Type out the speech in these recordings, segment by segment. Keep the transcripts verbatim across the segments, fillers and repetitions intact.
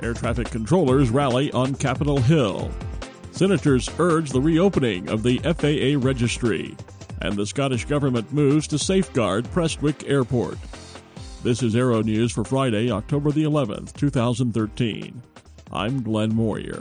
Air traffic controllers rally on Capitol Hill. Senators urge the reopening of the F A A registry. And the Scottish government moves to safeguard Prestwick Airport. This is Aero News for Friday, October the eleventh, two thousand thirteen. I'm Glenn Moyer.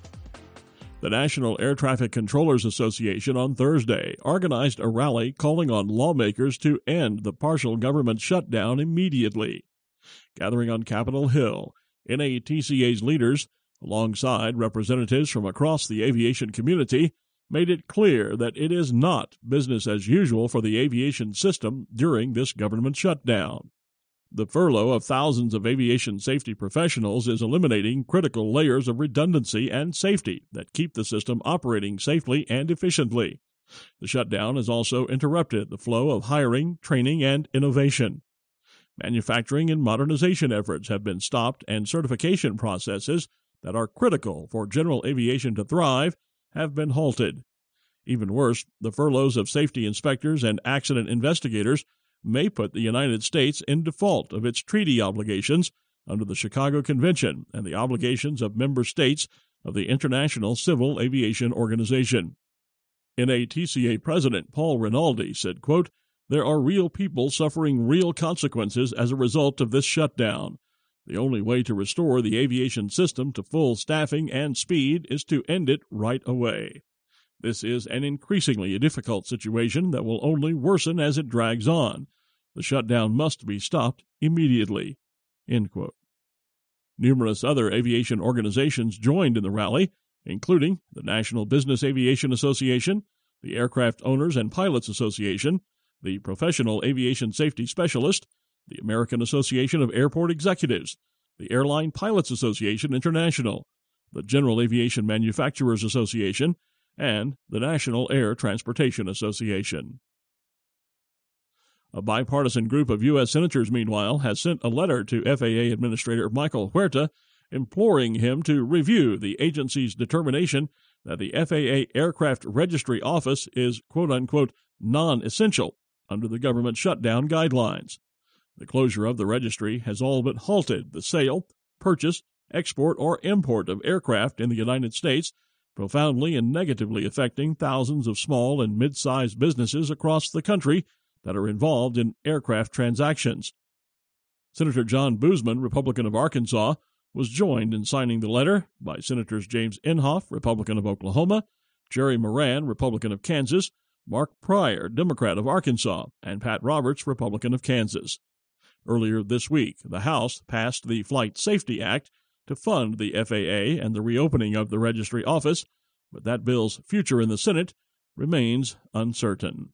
The National Air Traffic Controllers Association on Thursday organized a rally calling on lawmakers to end the partial government shutdown immediately. Gathering on Capitol Hill, N A T C A's leaders, alongside representatives from across the aviation community, made it clear that it is not business as usual for the aviation system during this government shutdown. The furlough of thousands of aviation safety professionals is eliminating critical layers of redundancy and safety that keep the system operating safely and efficiently. The shutdown has also interrupted the flow of hiring, training, and innovation. Manufacturing and modernization efforts have been stopped, and certification processes that are critical for general aviation to thrive have been halted. Even worse, the furloughs of safety inspectors and accident investigators may put the United States in default of its treaty obligations under the Chicago Convention and the obligations of member states of the International Civil Aviation Organization. N A T C A President Paul Rinaldi said, quote, "There are real people suffering real consequences as a result of this shutdown. The only way to restore the aviation system to full staffing and speed is to end it right away. This is an increasingly difficult situation that will only worsen as it drags on. The shutdown must be stopped immediately." End quote. Numerous other aviation organizations joined in the rally, including the National Business Aviation Association, the Aircraft Owners and Pilots Association, the Professional Aviation Safety Specialist, the American Association of Airport Executives, the Airline Pilots Association International, the General Aviation Manufacturers Association, and the National Air Transportation Association. A bipartisan group of U S senators, meanwhile, has sent a letter to F A A Administrator Michael Huerta imploring him to review the agency's determination that the F A A Aircraft Registry Office is quote-unquote non-essential under the government shutdown guidelines. The closure of the registry has all but halted the sale, purchase, export, or import of aircraft in the United States, profoundly and negatively affecting thousands of small and mid-sized businesses across the country that are involved in aircraft transactions. Senator John Boozman, Republican of Arkansas, was joined in signing the letter by Senators James Inhofe, Republican of Oklahoma, Jerry Moran, Republican of Kansas, Mark Pryor, Democrat of Arkansas, and Pat Roberts, Republican of Kansas. Earlier this week, the House passed the Flight Safety Act to fund the F A A and the reopening of the registry office, but that bill's future in the Senate remains uncertain.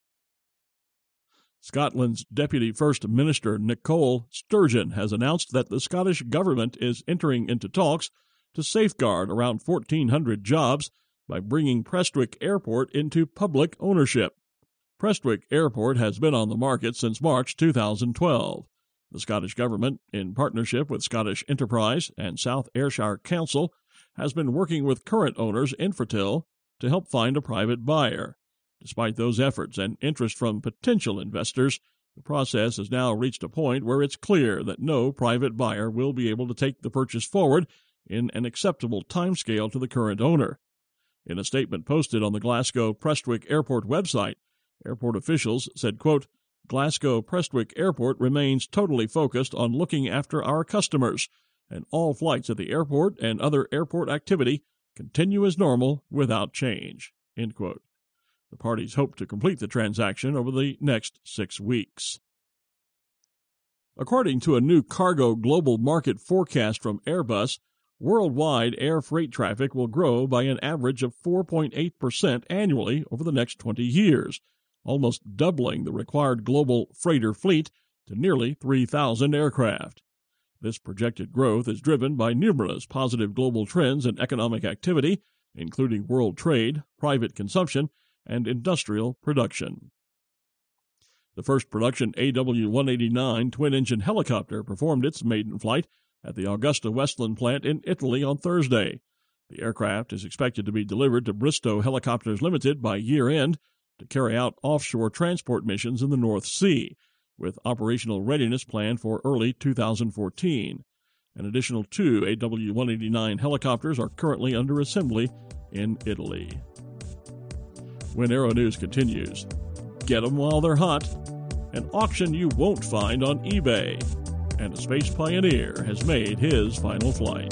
Scotland's Deputy First Minister Nicole Sturgeon has announced that the Scottish government is entering into talks to safeguard around fourteen hundred jobs by bringing Prestwick Airport into public ownership. Prestwick Airport has been on the market since March two thousand twelve. The Scottish Government, in partnership with Scottish Enterprise and South Ayrshire Council, has been working with current owners Infratil to help find a private buyer. Despite those efforts and interest from potential investors, the process has now reached a point where it's clear that no private buyer will be able to take the purchase forward in an acceptable timescale to the current owner. In a statement posted on the Glasgow Prestwick Airport website, airport officials said, quote, "Glasgow Prestwick Airport remains totally focused on looking after our customers, and all flights at the airport and other airport activity continue as normal without change." End quote. The parties hope to complete the transaction over the next six weeks. According to a new cargo global market forecast from Airbus, worldwide air freight traffic will grow by an average of four point eight percent annually over the next twenty years, almost doubling the required global freighter fleet to nearly three thousand aircraft. This projected growth is driven by numerous positive global trends in economic activity, including world trade, private consumption, and industrial production. The first production A W one eighty-nine twin-engine helicopter performed its maiden flight at the Augusta Westland plant in Italy on Thursday. The aircraft is expected to be delivered to Bristow Helicopters Limited by year-end to carry out offshore transport missions in the North Sea, with operational readiness planned for early two thousand fourteen. An additional two A W one eighty-nine helicopters are currently under assembly in Italy. When Aero News continues, get them while they're hot. An auction you won't find on eBay. And a space pioneer has made his final flight.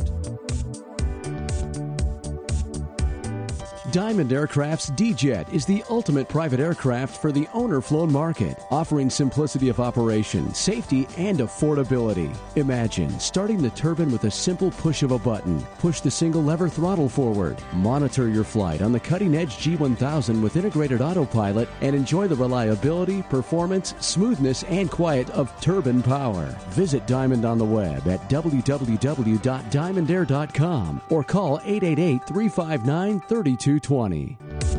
Diamond Aircraft's D-Jet is the ultimate private aircraft for the owner-flown market, offering simplicity of operation, safety, and affordability. Imagine starting the turbine with a simple push of a button. Push the single lever throttle forward. Monitor your flight on the cutting-edge G one thousand with integrated autopilot and enjoy the reliability, performance, smoothness, and quiet of turbine power. Visit Diamond on the web at w w w dot diamond air dot com or call eight eight eight, three five nine, three two twenty.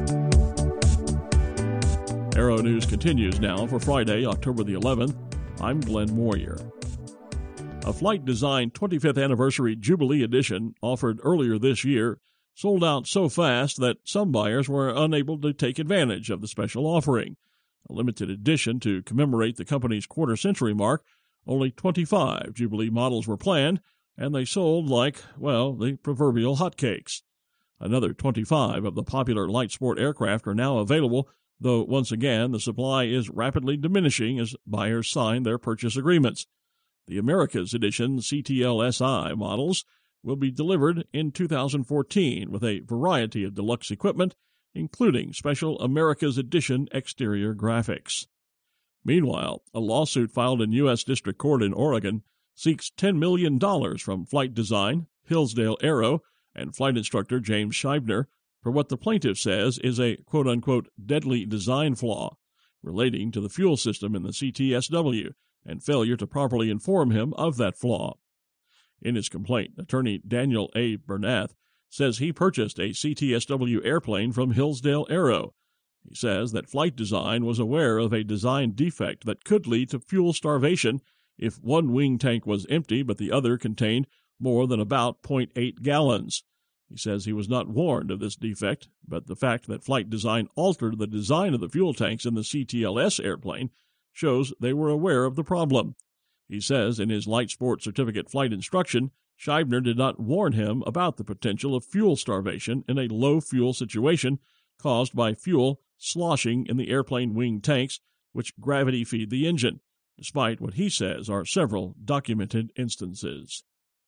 Aero News continues now for Friday, October the eleventh. I'm Glenn Moyer. A Flight Design twenty-fifth Anniversary Jubilee Edition offered earlier this year sold out so fast that some buyers were unable to take advantage of the special offering. A limited edition to commemorate the company's quarter-century mark, only twenty-five Jubilee models were planned, and they sold like, well, the proverbial hotcakes. Another twenty-five of the popular light sport aircraft are now available, though once again the supply is rapidly diminishing as buyers sign their purchase agreements. The America's Edition C T L S I models will be delivered in two thousand fourteen with a variety of deluxe equipment, including special America's Edition exterior graphics. Meanwhile, a lawsuit filed in U S District Court in Oregon seeks ten million dollars from Flight Design, Hillsdale Aero, and flight instructor James Scheibner for what the plaintiff says is a quote-unquote deadly design flaw relating to the fuel system in the C T S W and failure to properly inform him of that flaw. In his complaint, attorney Daniel A. Bernath says he purchased a C T S W airplane from Hillsdale Aero. He says that Flight Design was aware of a design defect that could lead to fuel starvation if one wing tank was empty but the other contained more than about zero point eight gallons. He says he was not warned of this defect, but the fact that Flight Design altered the design of the fuel tanks in the C T L S airplane shows they were aware of the problem. He says in his Light Sport Certificate flight instruction, Scheibner did not warn him about the potential of fuel starvation in a low-fuel situation caused by fuel sloshing in the airplane wing tanks, which gravity feed the engine, despite what he says are several documented instances.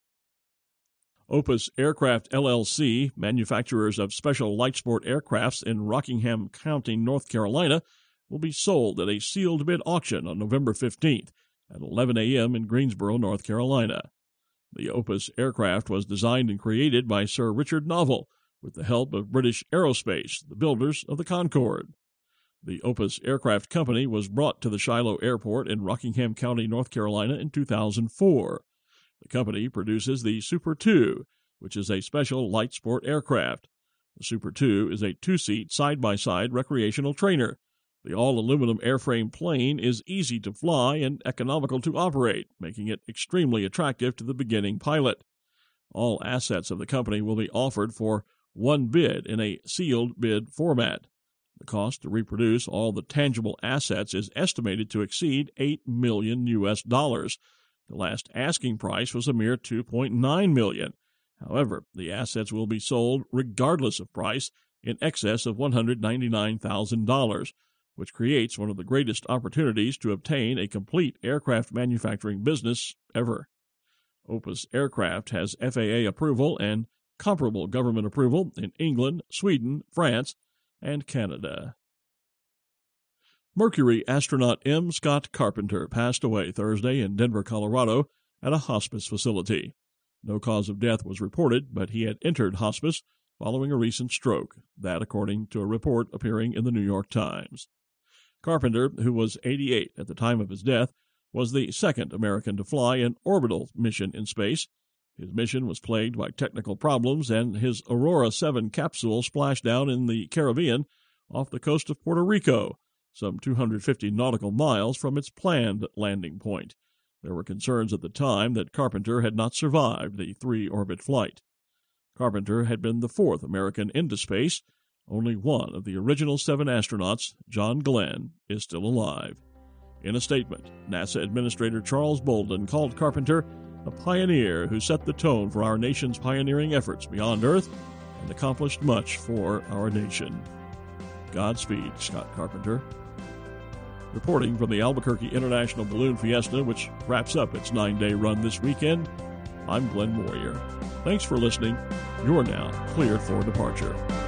Opus Aircraft L L C, manufacturers of special light sport aircrafts in Rockingham County, North Carolina, will be sold at a sealed bid auction on November fifteenth at eleven a.m. in Greensboro, North Carolina. The Opus aircraft was designed and created by Sir Richard Novell with the help of British Aerospace, the builders of the Concorde. The Opus Aircraft Company was brought to the Shiloh Airport in Rockingham County, North Carolina in two thousand four. The company produces the Super two, which is a special light sport aircraft. The Super two is a two-seat, side-by-side recreational trainer. The all-aluminum airframe plane is easy to fly and economical to operate, making it extremely attractive to the beginning pilot. All assets of the company will be offered for one bid in a sealed bid format. The cost to reproduce all the tangible assets is estimated to exceed eight million U S dollars. The last asking price was a mere two point nine million dollars. However, the assets will be sold regardless of price in excess of one hundred ninety-nine thousand dollars, which creates one of the greatest opportunities to obtain a complete aircraft manufacturing business ever. Opus Aircraft has F A A approval and comparable government approval in England, Sweden, France, and Canada. Mercury astronaut M. Scott Carpenter passed away Thursday in Denver, Colorado, at a hospice facility. No cause of death was reported, but he had entered hospice following a recent stroke, that according to a report appearing in the New York Times. Carpenter, who was eighty-eight at the time of his death, was the second American to fly an orbital mission in space. His mission was plagued by technical problems, and his Aurora seven capsule splashed down in the Caribbean off the coast of Puerto Rico, some two hundred fifty nautical miles from its planned landing point. There were concerns at the time that Carpenter had not survived the three-orbit flight. Carpenter had been the fourth American into space. Only one of the original seven astronauts, John Glenn, is still alive. In a statement, NASA Administrator Charles Bolden called Carpenter a pioneer who set the tone for our nation's pioneering efforts beyond Earth and accomplished much for our nation. Godspeed, Scott Carpenter. Reporting from the Albuquerque International Balloon Fiesta, which wraps up its nine-day run this weekend, I'm Glenn Moyer. Thanks for listening. You're now cleared for departure.